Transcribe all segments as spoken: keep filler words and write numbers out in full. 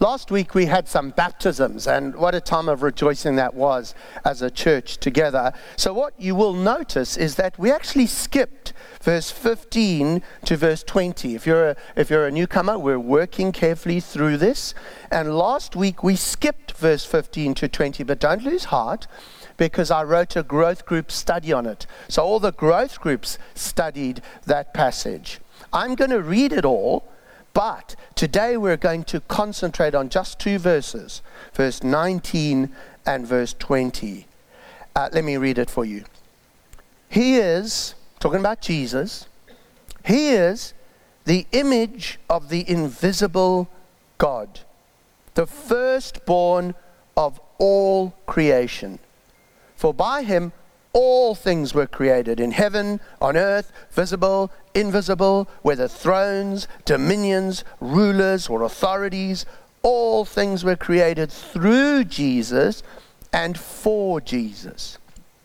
Last week we had some baptisms, and what a time of rejoicing that was as a church together. So what you will notice is that we actually skipped verse fifteen to verse twenty. If you're a, if you're a newcomer, we're working carefully through this. And last week we skipped verse fifteen to twenty, but don't lose heart, because I wrote a growth group study on it. So all the growth groups studied that passage. I'm going to read it all, but today we're going to concentrate on just two verses, verse nineteen and verse twenty. Uh, let me read it for you. He is, talking about Jesus, he is the image of the invisible God, the firstborn of all creation. For by him all things were created, in heaven, on earth, visible, invisible, whether thrones, dominions, rulers, or authorities. All things were created through Jesus and for Jesus.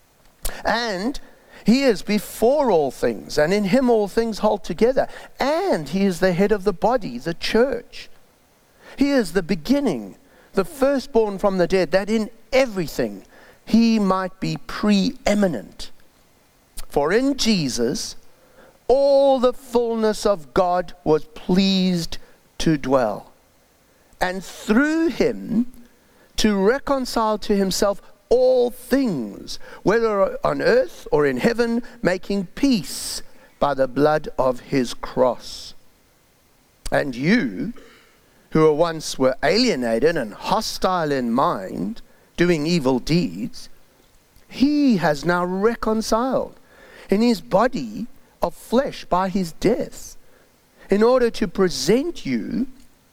And he is before all things, and in him all things hold together. And he is the head of the body, the church. He is the beginning, the firstborn from the dead, that in everything he might be preeminent. For in Jesus all the fullness of God was pleased to dwell, and through him to reconcile to himself all things, whether on earth or in heaven, making peace by the blood of his cross. And you, who once were alienated and hostile in mind, doing evil deeds, he has now reconciled in his body of flesh by his death, in order to present you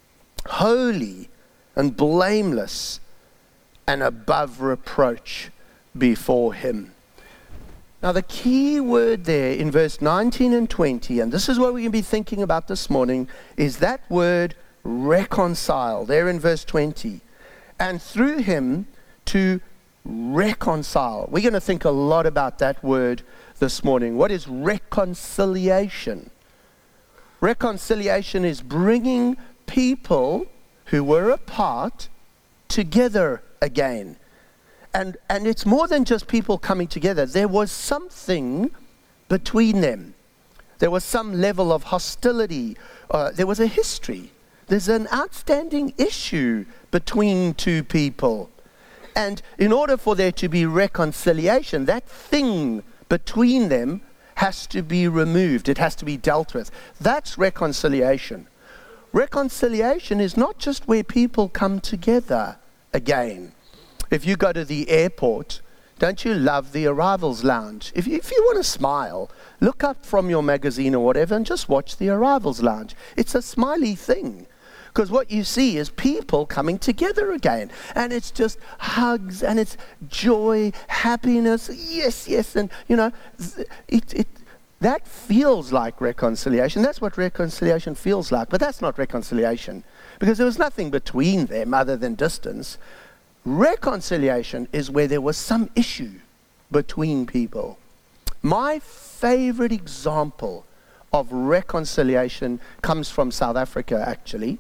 holy and blameless and above reproach before him. Now the key word there in verse nineteen and twenty, and this is what we're going to be thinking about this morning, is that word reconcile, there in verse twenty. And through him to reconcile. We're going to think a lot about that word this morning. What is reconciliation? Reconciliation is bringing people who were apart together again. And, and it's more than just people coming together. There was something between them. There was some level of hostility. Uh, there was a history. There's an outstanding issue between two people. And in order for there to be reconciliation, that thing between them has to be removed. It has to be dealt with. That's reconciliation. Reconciliation is not just where people come together again. If you go to the airport, don't you love the arrivals lounge? If you, if you want to smile, look up from your magazine or whatever and just watch the arrivals lounge. It's a smiley thing. Because what you see is people coming together again. And it's just hugs and it's joy, happiness, yes, yes. And, you know, it, it, that feels like reconciliation. That's what reconciliation feels like. But that's not reconciliation. Because there was nothing between them other than distance. Reconciliation is where there was some issue between people. My favorite example of reconciliation comes from South Africa, actually.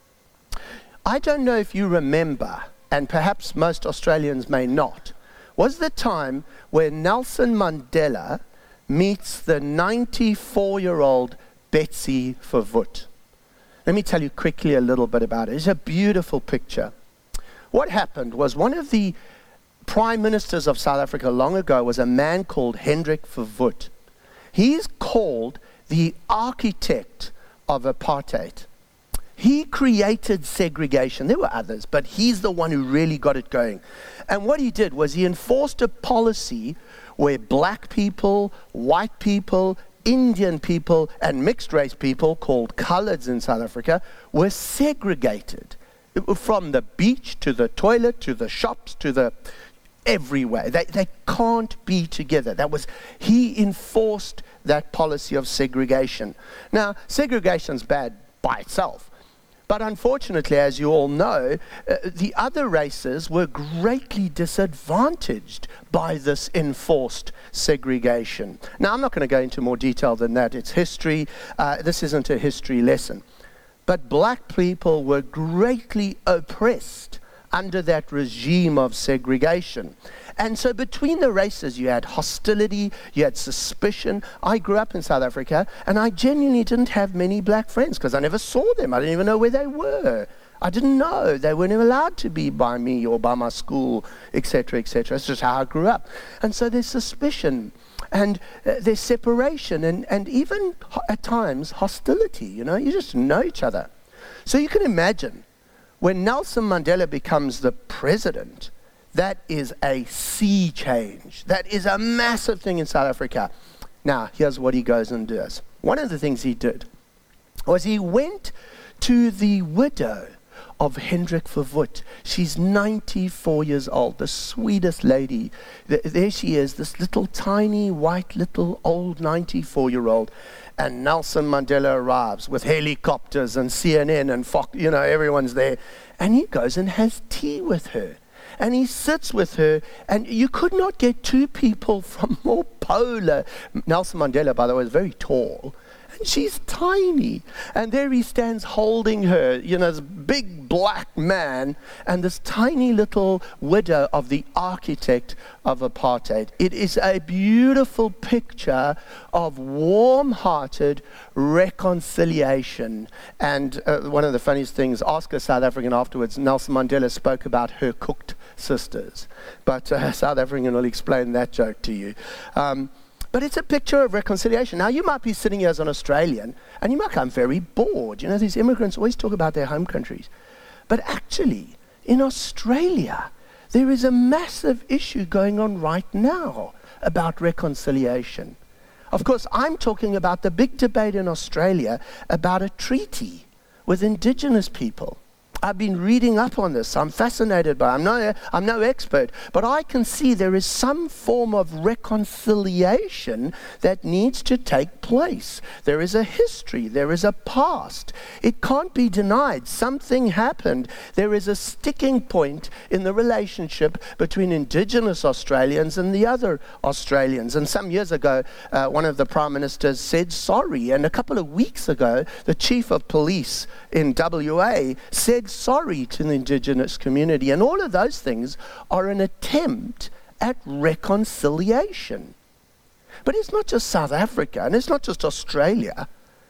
I don't know if you remember, and perhaps most Australians may not, was the time where Nelson Mandela meets the ninety-four-year-old Betsy Verwoerd. Let me tell you quickly a little bit about it. It's a beautiful picture. What happened was one of the prime ministers of South Africa long ago was a man called Hendrik Verwoerd. He's called the architect of apartheid. He created segregation. There were others, but he's the one who really got it going. And what he did was he enforced a policy where black people, white people, Indian people, and mixed race people, called coloreds in South Africa, were segregated. From the beach to the toilet to the shops to the everywhere. They, they can't be together. That was, he enforced that policy of segregation. Now, segregation's bad by itself. But unfortunately, as you all know, uh, the other races were greatly disadvantaged by this enforced segregation. Now, I'm not going to go into more detail than that. It's history. Uh, this isn't a history lesson. But black people were greatly oppressed under that regime of segregation. And so between the races, you had hostility, you had suspicion. I grew up in South Africa, and I genuinely didn't have many black friends because I never saw them. I didn't even know where they were. I didn't know. They weren't allowed to be by me or by my school, et cetera, et cetera. It's just how I grew up. And so there's suspicion, and uh, there's separation, and, and even ho- at times hostility. You know, you just know each other. So you can imagine when Nelson Mandela becomes the president, that is a sea change. That is a massive thing in South Africa. Now, here's what he goes and does. One of the things he did was he went to the widow of Hendrik Verwoerd. She's ninety-four years old, the sweetest lady. Th- there she is, this little tiny, white, little old ninety-four-year-old. And Nelson Mandela arrives with helicopters and C N N and Fox, you know, everyone's there. And he goes and has tea with her. And he sits with her, and you could not get two people from more polar. Nelson Mandela, by the way, is very tall. And she's tiny. And there he stands holding her, you know, this big black man and this tiny little widow of the architect of apartheid. It is a beautiful picture of warm-hearted reconciliation. And uh, one of the funniest things, ask a South African afterwards, Nelson Mandela spoke about her cooked sisters. But uh, South African will explain that joke to you. Um, But it's a picture of reconciliation. Now, you might be sitting here as an Australian, and you might come very bored. You know, these immigrants always talk about their home countries. But actually, in Australia, there is a massive issue going on right now about reconciliation. Of course, I'm talking about the big debate in Australia about a treaty with Indigenous people. I've been reading up on this. I'm fascinated by it. I'm no, I'm no expert, but I can see there is some form of reconciliation that needs to take place. There is a history. There is a past. It can't be denied. Something happened. There is a sticking point in the relationship between Indigenous Australians and the other Australians. And some years ago, uh, one of the prime ministers said sorry. And a couple of weeks ago, the chief of police in W A said sorry to the Indigenous community. And all of those things are an attempt at reconciliation. But it's not just South Africa, and it's not just Australia.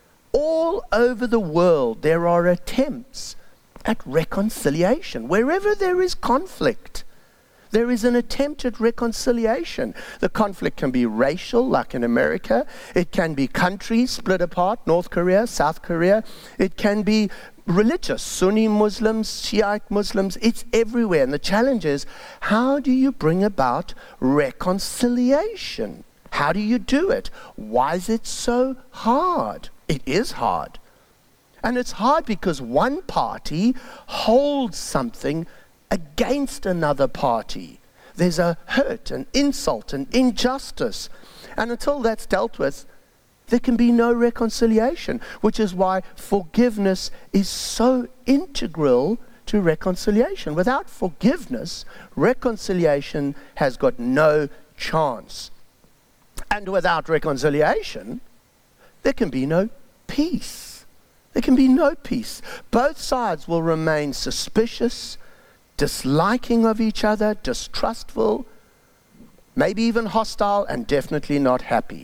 All over the world, there are attempts at reconciliation. Wherever there is conflict, there is an attempt at reconciliation. The conflict can be racial, like in America. It can be countries split apart, North Korea, South Korea. It can be religious, Sunni Muslims, Shiite Muslims. It's everywhere. And the challenge is, how do you bring about reconciliation? How do you do it? Why is it so hard? It is hard. And it's hard because one party holds something against another party. There's a hurt, an insult, an injustice. And until that's dealt with, there can be no reconciliation, which is why forgiveness is so integral to reconciliation. Without forgiveness, reconciliation has got no chance. And without reconciliation, there can be no peace. There can be no peace. Both sides will remain suspicious, disliking of each other, distrustful, maybe even hostile, and definitely not happy.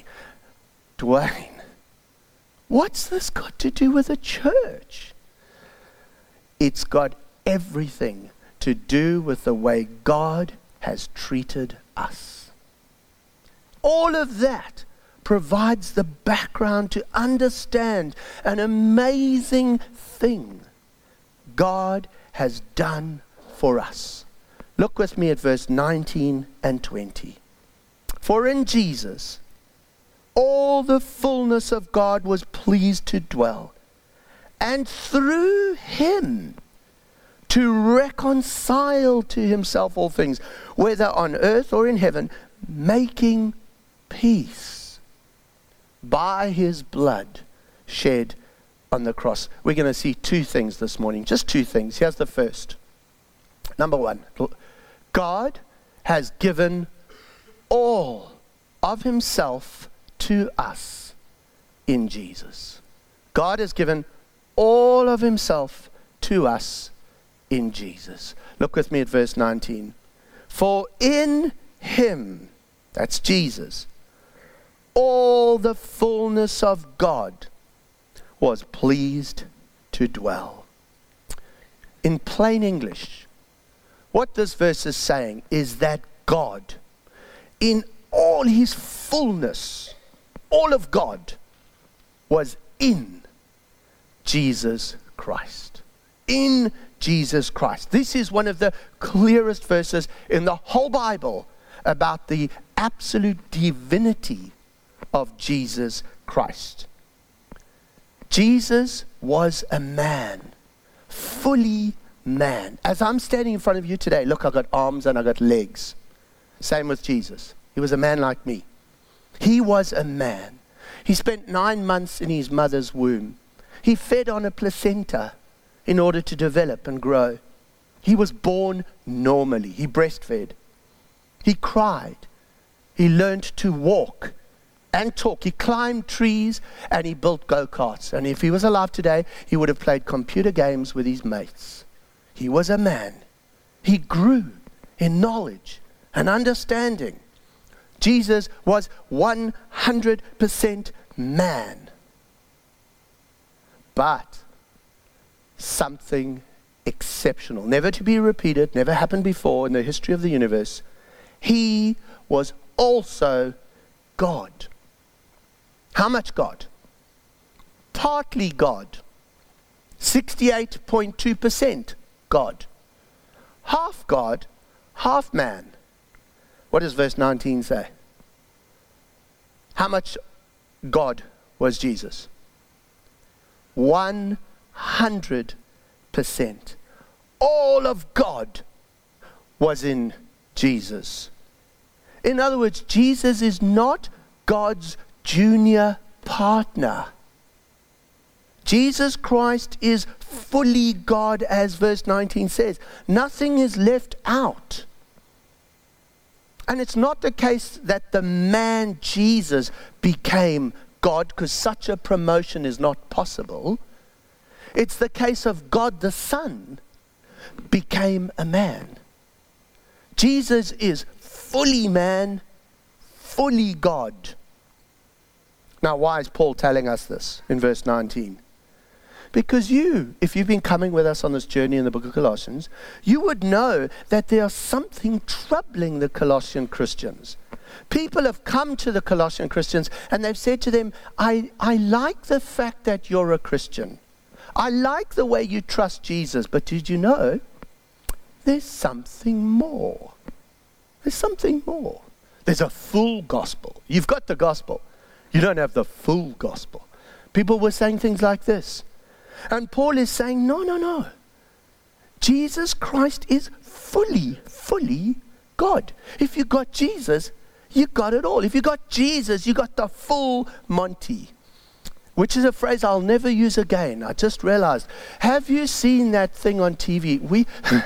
Dwayne, what's this got to do with the church? It's got everything to do with the way God has treated us. All of that provides the background to understand an amazing thing God has done for us. Look with me at verse nineteen and twenty. For in Jesus, all the fullness of God was pleased to dwell, and through him to reconcile to himself all things, whether on earth or in heaven, making peace by his blood shed on the cross. We're going to see two things this morning, just two things. Here's the first. Number one, God has given all of himself to us in Jesus. God has given all of himself to us in Jesus. Look with me at verse nineteen. For in him, that's Jesus, all the fullness of God was pleased to dwell. In plain English, what this verse is saying is that God, in all his fullness, all of God, was in Jesus Christ. In Jesus Christ. This is one of the clearest verses in the whole Bible about the absolute divinity of Jesus Christ. Jesus was a man, fully man. As I'm standing in front of you today, look, I've got arms and I've got legs. Same with Jesus. He was a man like me. He was a man. He spent nine months in his mother's womb. He fed on a placenta in order to develop and grow. He was born normally. He breastfed. He cried. He learned to walk and talk. He climbed trees and he built go-karts. And if he was alive today, he would have played computer games with his mates. He was a man. He grew in knowledge and understanding. Jesus was one hundred percent man. But something exceptional, never to be repeated, never happened before in the history of the universe. He was also God. How much God? Partly God. sixty-eight point two percent God. Half God, half man. What does verse nineteen say? How much God was Jesus? one hundred percent. All of God was in Jesus. In other words, Jesus is not God's junior partner. Jesus Christ is fully God, as verse nineteen says. Nothing is left out. And it's not the case that the man Jesus became God, because such a promotion is not possible. It's the case of God the Son became a man. Jesus is fully man, fully God. Now, why is Paul telling us this in verse nineteen? Because you, if you've been coming with us on this journey in the book of Colossians, you would know that there's something troubling the Colossian Christians. People have come to the Colossian Christians and they've said to them, I, I like the fact that you're a Christian. I like the way you trust Jesus, but did you know there's something more? There's something more. There's a full gospel. You've got the gospel. You don't have the full gospel. People were saying things like this. And Paul is saying, no, no, no. Jesus Christ is fully, fully God. If you got Jesus, you got it all. If you got Jesus, you got the full Monty. Which is a phrase I'll never use again. I just realized. Have you seen that thing on T V? We,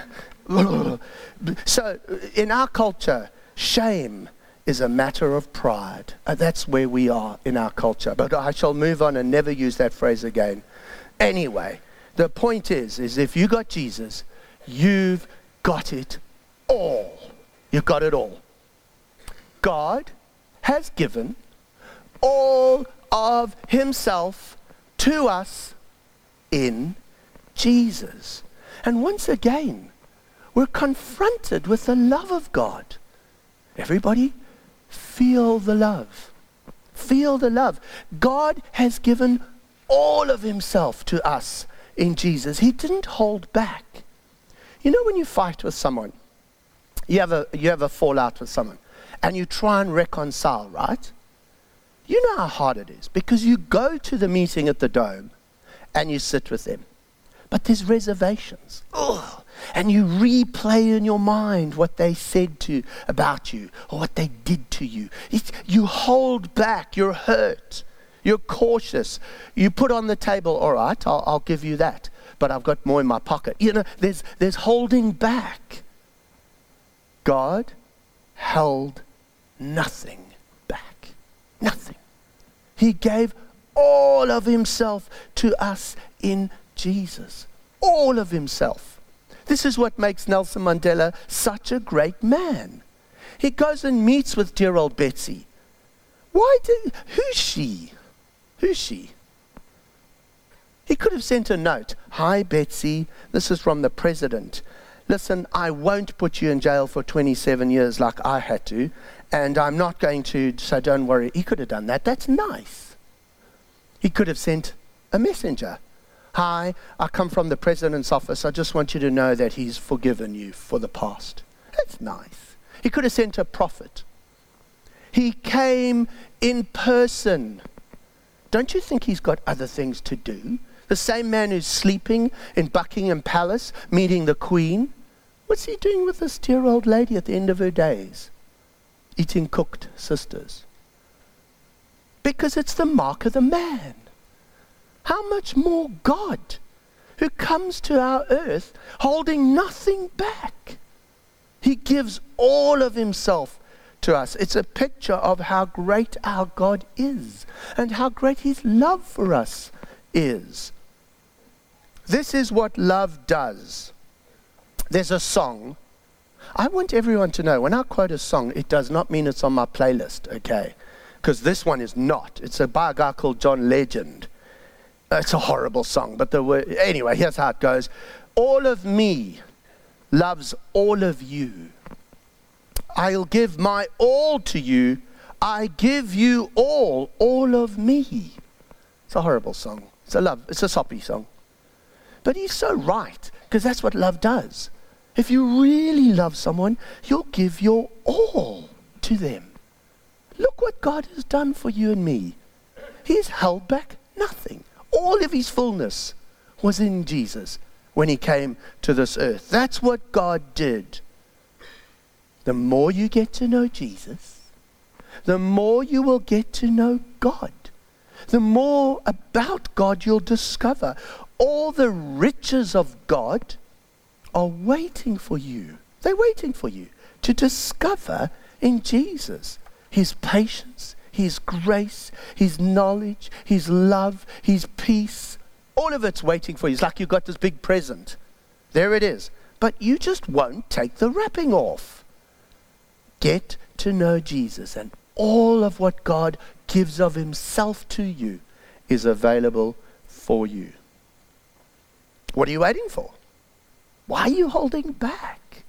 so in our culture, shame is a matter of pride. Uh, that's where we are in our culture. But I shall move on and never use that phrase again. Anyway, the point is, is if you got Jesus, you've got it all. You've got it all. God has given all of himself to us in Jesus. And once again, we're confronted with the love of God. Everybody, feel the love. Feel the love. God has given all of himself to us in Jesus. He didn't hold back. You know when you fight with someone, you have a you have a fallout with someone, and you try and reconcile, right? You know how hard it is, because you go to the meeting at the Dome and you sit with them. But there's reservations. Ugh. And you replay in your mind what they said to about you or what they did to you. It's, you hold back, you're hurt, you're cautious. You put on the table, all right, I'll, I'll give you that, but I've got more in my pocket. You know, there's there's holding back. God held nothing back. Nothing. He gave all of himself to us in Jesus, all of himself. This is what makes Nelson Mandela such a great man. He goes and meets with dear old Betsy. Why did, who's she? Who's she? He could have sent a note. Hi, Betsy, this is from the president. Listen, I won't put you in jail for twenty-seven years like I had to, and I'm not going to, so don't worry. He could have done that. That's nice. He could have sent a messenger. Hi, I come from the president's office. I just want you to know that he's forgiven you for the past. That's nice. He could have sent a prophet. He came in person. Don't you think he's got other things to do? The same man who's sleeping in Buckingham Palace, meeting the Queen. What's he doing with this dear old lady at the end of her days? Eating cooked sisters. Because it's the mark of the man. How much more God, who comes to our earth holding nothing back. He gives all of himself to us. It's a picture of how great our God is and how great his love for us is. This is what love does. There's a song. I want everyone to know, when I quote a song, it does not mean it's on my playlist, okay? Because this one is not. It's a, by a guy called John Legend. It's a horrible song, but the word, anyway, here's how it goes. All of me loves all of you. I'll give my all to you. I give you all, all of me. It's a horrible song. It's a love, it's a soppy song. But he's so right, because that's what love does. If you really love someone, you'll give your all to them. Look what God has done for you and me. He's held back nothing. All of his fullness was in Jesus when he came to this earth. That's what God did. The more you get to know Jesus, the more you will get to know God. The more about God you'll discover. All the riches of God are waiting for you. They're waiting for you to discover in Jesus his patience, his grace, his knowledge, his love, his peace. All of it's waiting for you. It's like you've got this big present. There it is. But you just won't take the wrapping off. Get to know Jesus, and all of what God gives of himself to you is available for you. What are you waiting for? Why are you holding back?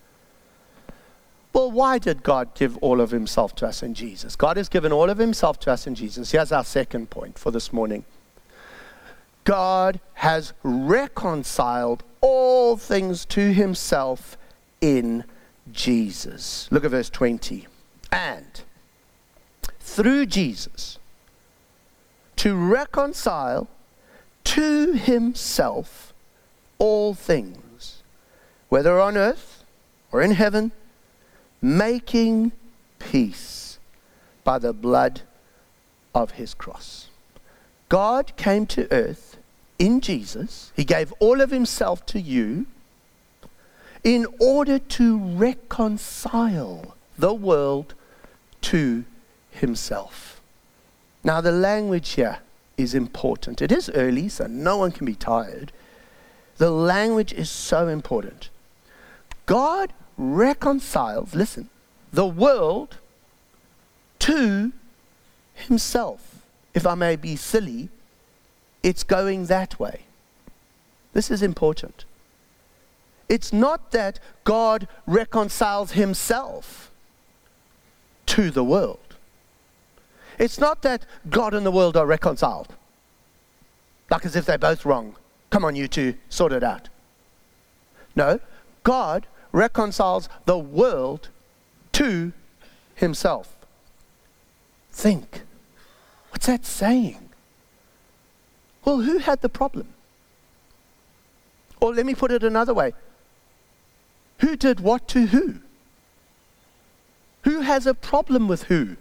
Well, why did God give all of himself to us in Jesus? God has given all of himself to us in Jesus. Here's our second point for this morning. God has reconciled all things to himself in Jesus. Look at verse twenty. And through Jesus, to reconcile to himself all things, whether on earth or in heaven, making peace by the blood of his cross. God came to earth in Jesus. He gave all of himself to you in order to reconcile the world to himself. Now the language here is important. It is early, so no one can be tired. The language is so important. God reconciles, listen, the world to himself. If I may be silly, it's going that way. This is important. It's not that God reconciles himself to the world. It's not that God and the world are reconciled. Like as if they're both wrong. Come on, you two, sort it out. No, God reconciles the world to himself. Think. What's that saying? Well, who had the problem? Or let me put it another way. Who did what to who? Who has a problem with who?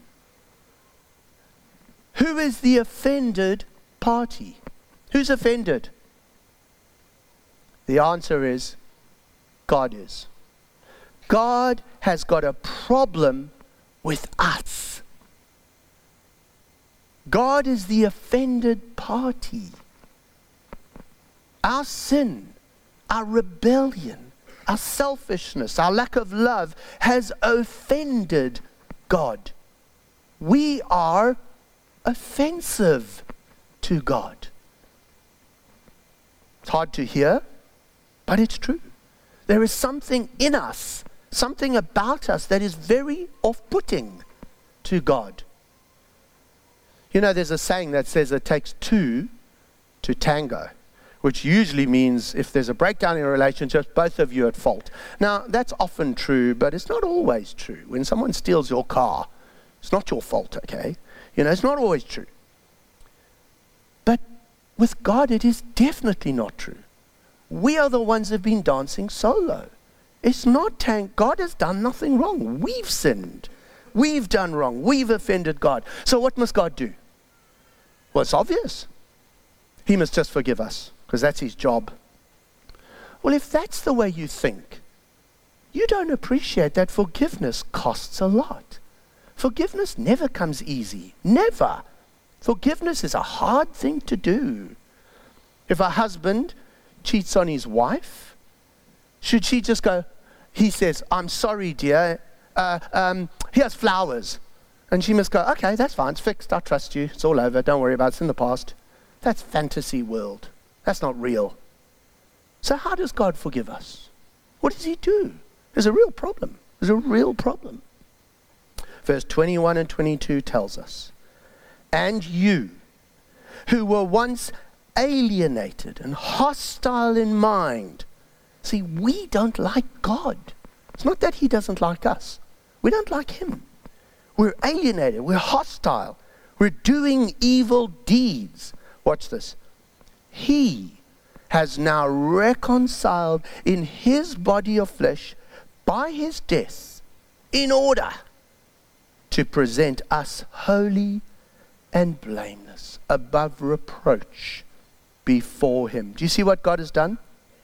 Who is the offended party? Who's offended? The answer is God is. God has got a problem with us. God is the offended party. Our sin, our rebellion, our selfishness, our lack of love has offended God. We are offensive to God. It's hard to hear, but it's true. There is something in us, something about us that is very off-putting to God. You know, there's a saying that says it takes two to tango, which usually means if there's a breakdown in a relationship, both of you are at fault. Now, that's often true, but it's not always true. When someone steals your car, it's not your fault, okay? You know, it's not always true. But with God, it is definitely not true. We are the ones who have been dancing solo. It's not tank. God has done nothing wrong. We've sinned. We've done wrong. We've offended God. So what must God do? Well, it's obvious. He must just forgive us, because that's his job. Well, if that's the way you think, you don't appreciate that forgiveness costs a lot. Forgiveness never comes easy. Never. Forgiveness is a hard thing to do. If a husband cheats on his wife, should she just go, he says, I'm sorry, dear, uh, um, here's flowers. And she must go, okay, that's fine, it's fixed, I trust you, it's all over, don't worry about it, it's in the past. That's fantasy world. That's not real. So how does God forgive us? What does he do? There's a real problem. There's a real problem. Verse twenty-one and twenty-two tells us, and you, who were once alienated and hostile in mind. See, we don't like God. It's not that he doesn't like us. We don't like him. We're alienated. We're hostile. We're doing evil deeds. Watch this. He has now reconciled in his body of flesh by his death in order to present us holy and blameless, above reproach before him. Do you see what God has done?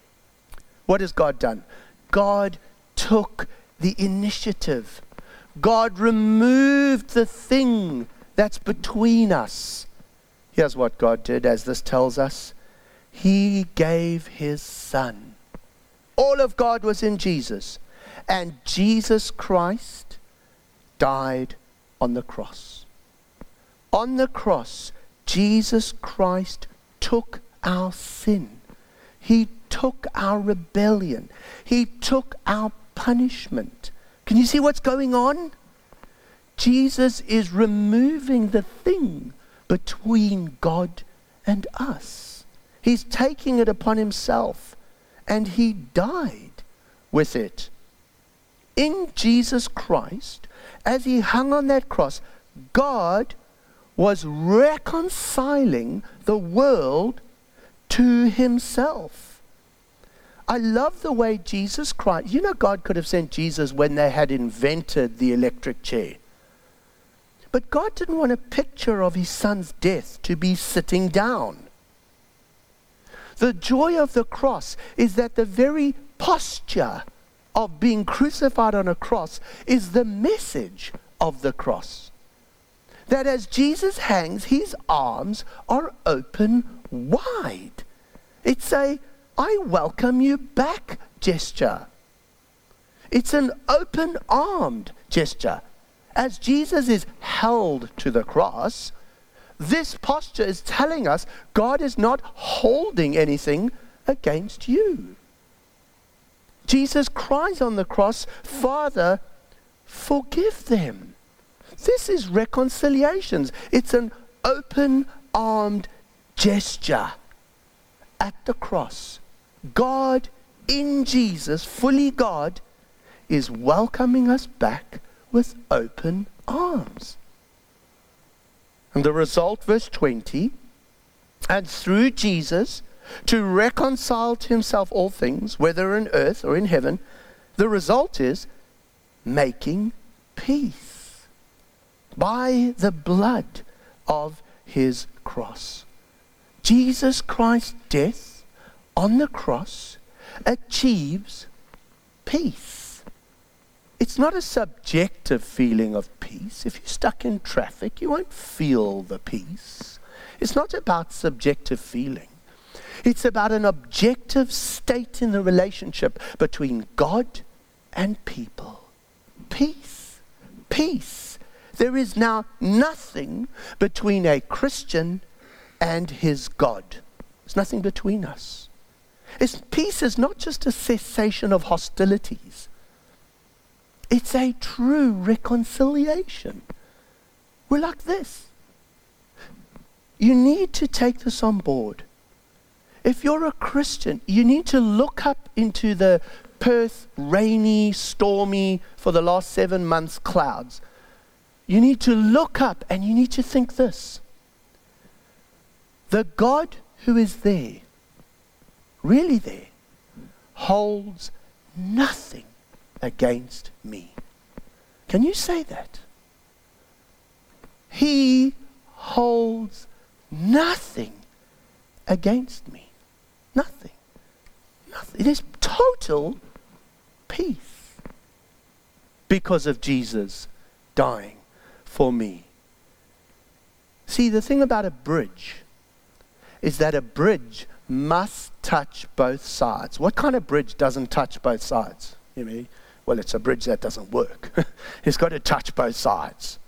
What has God done? God took the initiative. God removed the thing that's between us. Here's what God did, as this tells us. He gave his son. All of God was in Jesus. And Jesus Christ died on the cross. On the cross, Jesus Christ took our sin. He took our rebellion. He took our punishment. Can you see what's going on? Jesus is removing the thing between God and us. He's taking it upon himself, and he died with it. In Jesus Christ, as he hung on that cross, God was reconciling the world to himself. I love the way Jesus Christ, you know, God could have sent Jesus when they had invented the electric chair. But God didn't want a picture of his son's death to be sitting down. The joy of the cross is that the very posture of being crucified on a cross is the message of the cross. That as Jesus hangs, his arms are open wide. It's a, I welcome you back gesture. It's an open-armed gesture. As Jesus is held to the cross, this posture is telling us God is not holding anything against you. Jesus cries on the cross, Father, forgive them. This is reconciliations. It's an open-armed gesture at the cross. God in Jesus, fully God, is welcoming us back with open arms. And the result, verse twenty, and through Jesus, to reconcile to himself all things, whether in earth or in heaven, the result is making peace by the blood of his cross. Jesus Christ's death on the cross achieves peace. It's not a subjective feeling of peace. If you're stuck in traffic, you won't feel the peace. It's not about subjective feeling. It's about an objective state in the relationship between God and people. Peace. Peace. There is now nothing between a Christian and his God. There's nothing between us. It's, peace is not just a cessation of hostilities. It's a true reconciliation. We're like this. You need to take this on board. If you're a Christian, you need to look up into the Perth rainy, stormy, for the last seven months clouds. You need to look up and you need to think this. The God who is there, really there, holds nothing against me. Can you say that? He holds nothing against me. Nothing. Nothing. It is total peace because of Jesus dying for me. See, the thing about a bridge is that a bridge must touch both sides. What kind of bridge doesn't touch both sides? You mean? Well, it's a bridge that doesn't work. It's got to touch both sides.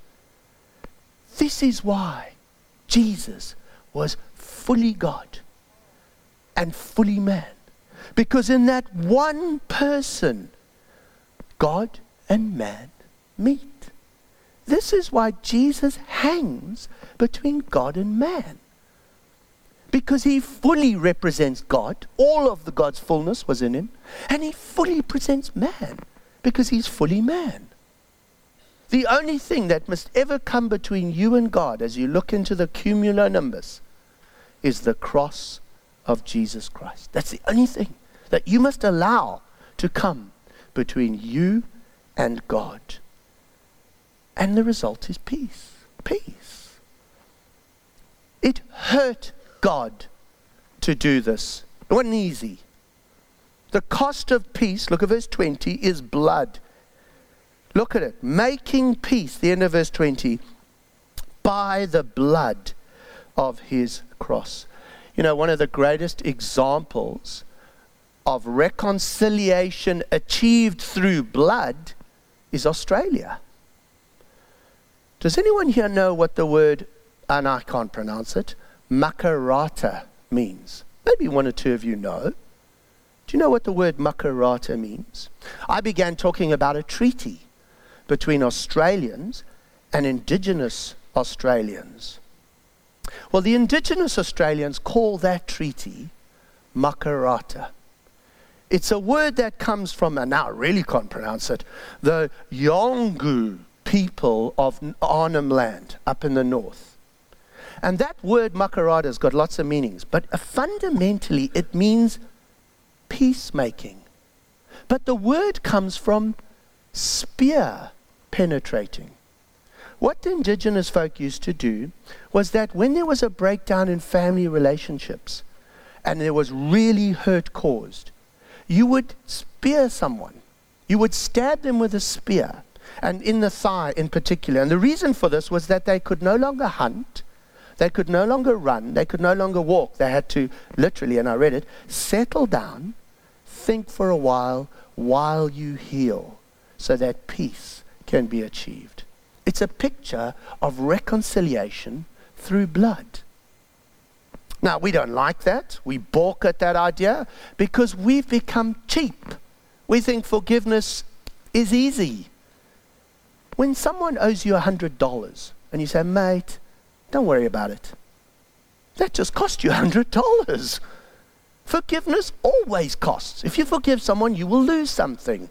This is why Jesus was fully God and fully man. Because in that one person, God and man meet. This is why Jesus hangs between God and man. Because he fully represents God. All of the God's fullness was in him. And he fully presents man because he's fully man. The only thing that must ever come between you and God as you look into the cumulonimbus is the cross of Jesus Christ. That's the only thing that you must allow to come between you and God. And the result is peace. Peace. It hurt God to do this. It wasn't easy. The cost of peace, look at verse twenty, is blood. Look at it. Making peace, the end of verse twenty, by the blood of his cross. You know, one of the greatest examples of reconciliation achieved through blood is Australia. Does anyone here know what the word, and I can't pronounce it, Makarrata means? Maybe one or two of you know. Do you know what the word Makarrata means? I began talking about a treaty between Australians and Indigenous Australians. Well, the Indigenous Australians call that treaty Makarrata. It's a word that comes from, and now I really can't pronounce it, the Yolngu people of Arnhem Land up in the north. And that word Makarrata has got lots of meanings, but uh, fundamentally it means peacemaking. But the word comes from spear penetrating. What the Indigenous folk used to do was that when there was a breakdown in family relationships and there was really hurt caused, you would spear someone. You would stab them with a spear, and in the thigh in particular. And the reason for this was that they could no longer hunt, they could no longer run, they could no longer walk. They had to literally, and I read it, settle down, think for a while, while you heal, so that peace can be achieved. It's a picture of reconciliation through blood. Now, we don't like that. We balk at that idea because we've become cheap. We think forgiveness is easy. When someone owes you one hundred dollars and you say, mate, don't worry about it. That just cost you one hundred dollars. Forgiveness always costs. If you forgive someone, you will lose something.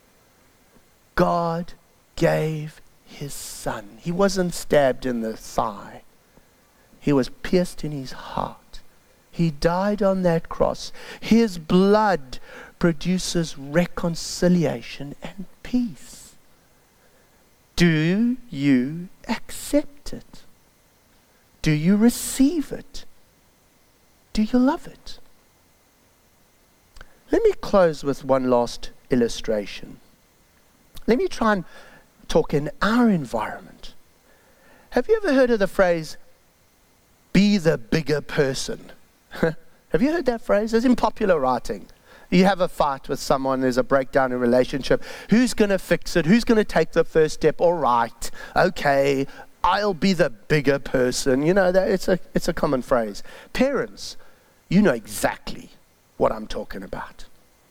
God gave his son. He wasn't stabbed in the thigh. He was pierced in his heart. He died on that cross. His blood produces reconciliation and peace. Do you accept it? Do you receive it? Do you love it? Let me close with one last illustration. Let me try and talk in our environment. Have you ever heard of the phrase, be the bigger person? Have you heard that phrase? It's in popular writing. You have a fight with someone, there's a breakdown in a relationship. Who's going to fix it? Who's going to take the first step? All right, okay, I'll be the bigger person. You know, that it's a it's a common phrase. Parents, you know exactly what I'm talking about.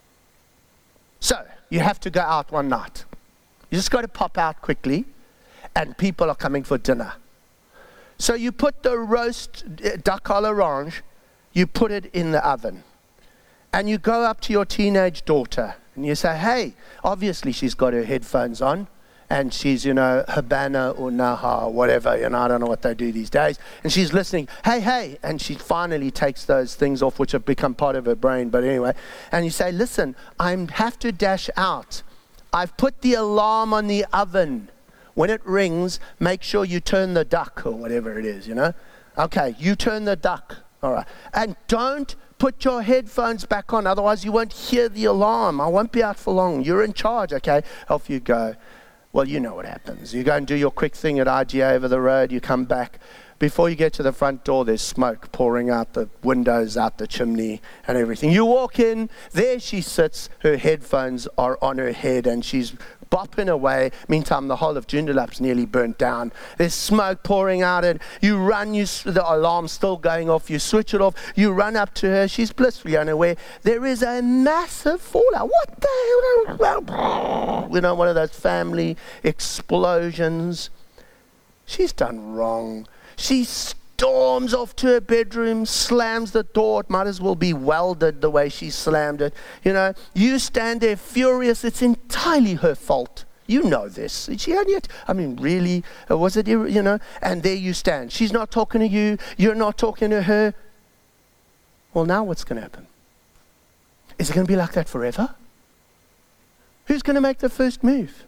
So, you have to go out one night. You just got to pop out quickly, and people are coming for dinner. So you put the roast duck à l'orange, you put it in the oven. And you go up to your teenage daughter and you say, hey, obviously she's got her headphones on and she's, you know, Habana or Naha or whatever, you know, I don't know what they do these days. And she's listening, hey, hey, and she finally takes those things off which have become part of her brain, but anyway. And you say, listen, I have to dash out. I've put the alarm on the oven. When it rings, make sure you turn the duck or whatever it is, you know. Okay, you turn the duck, all right. And don't put your headphones back on, otherwise you won't hear the alarm. I won't be out for long. You're in charge, okay? Off you go. Well, you know what happens. You go and do your quick thing at I G A over the road, you come back. Before you get to the front door, there's smoke pouring out the windows, out the chimney and everything. You walk in, there she sits, her headphones are on her head and she's bopping away. Meantime, the whole of Joondalup's nearly burnt down. There's smoke pouring out and you run, you, the alarm's still going off, you switch it off, you run up to her, she's blissfully unaware. There is a massive fallout. What the hell? You know, one of those family explosions. She's done wrong. She storms off to her bedroom, slams the door. It might as well be welded the way she slammed it. You know, you stand there furious. It's entirely her fault. You know this. She had it. I mean, really? Uh, was it, you know? And there you stand. She's not talking to you. You're not talking to her. Well, now what's going to happen? Is it going to be like that forever? Who's going to make the first move?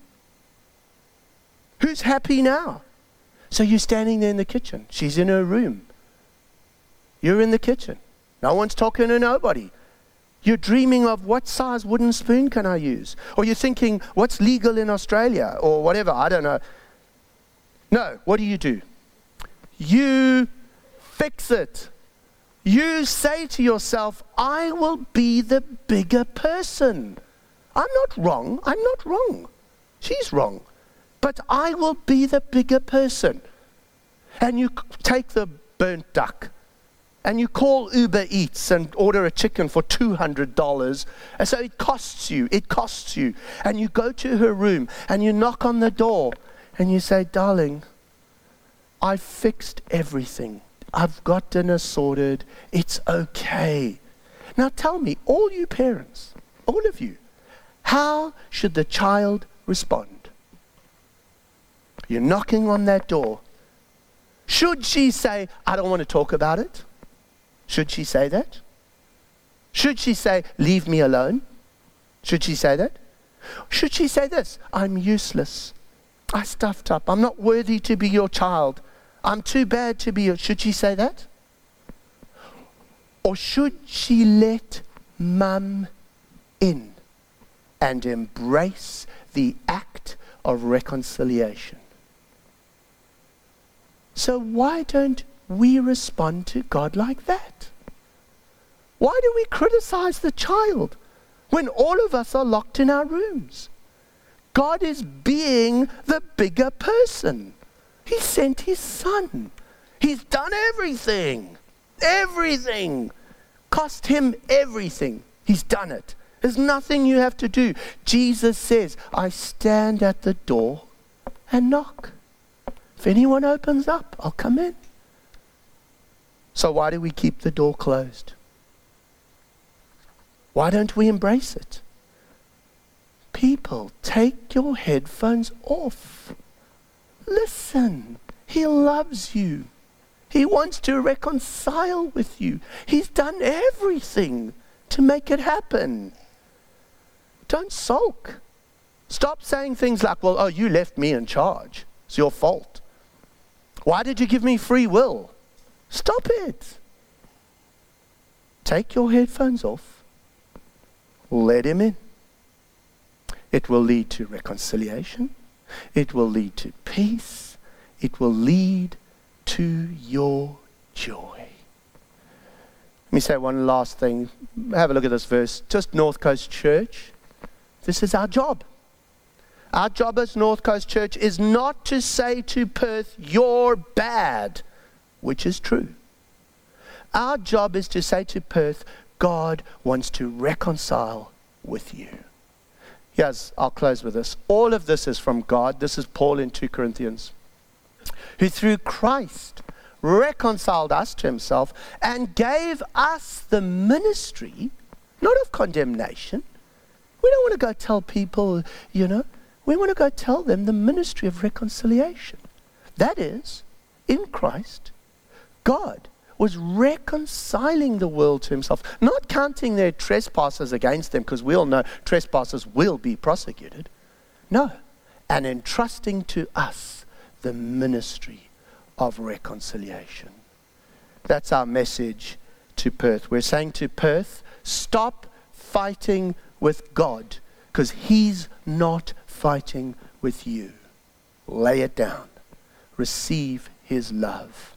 Who's happy now? So you're standing there in the kitchen. She's in her room. You're in the kitchen. No one's talking to nobody. You're dreaming of what size wooden spoon can I use? Or you're thinking, what's legal in Australia? Or whatever, I don't know. No, what do you do? You fix it. You say to yourself, I will be the bigger person. I'm not wrong. I'm not wrong. She's wrong. But I will be the bigger person. And you take the burnt duck and you call Uber Eats and order a chicken for two hundred dollars. And so it costs you, it costs you. And you go to her room and you knock on the door and you say, darling, I fixed everything. I've got dinner sorted. It's okay. Now tell me, all you parents, all of you, how should the child respond? You're knocking on that door. Should she say, I don't want to talk about it? Should she say that? Should she say, leave me alone? Should she say that? Should she say this, I'm useless. I stuffed up. I'm not worthy to be your child. I'm too bad to be your... Should she say that? Or should she let mum in and embrace the act of reconciliation? So why don't we respond to God like that? Why do we criticize the child when all of us are locked in our rooms? God is being the bigger person. He sent his son. He's done everything. Everything. Cost him everything. He's done it. There's nothing you have to do. Jesus says, I stand at the door and knock. If anyone opens up, I'll come in. So why do we keep the door closed? Why don't we embrace it? People, take your headphones off. Listen, he loves you. He wants to reconcile with you. He's done everything to make it happen. Don't sulk. Stop saying things like, well, oh, you left me in charge. It's your fault. Why did you give me free will? Stop it. Take your headphones off. Let him in. It will lead to reconciliation. It will lead to peace. It will lead to your joy. Let me say one last thing. Have a look at this verse. Just North Coast Church. This is our job. Our job as North Coast Church is not to say to Perth, you're bad, which is true. Our job is to say to Perth, God wants to reconcile with you. Yes, I'll close with this. All of this is from God. This is Paul in Second Corinthians, who through Christ reconciled us to himself and gave us the ministry, not of condemnation. We don't want to go tell people, you know, we want to go tell them the ministry of reconciliation. That is, in Christ, God was reconciling the world to himself, not counting their trespasses against them, because we all know trespassers will be prosecuted. No, and entrusting to us the ministry of reconciliation. That's our message to Perth. We're saying to Perth, stop fighting with God, because he's not fighting with you. Lay it down. Receive his love.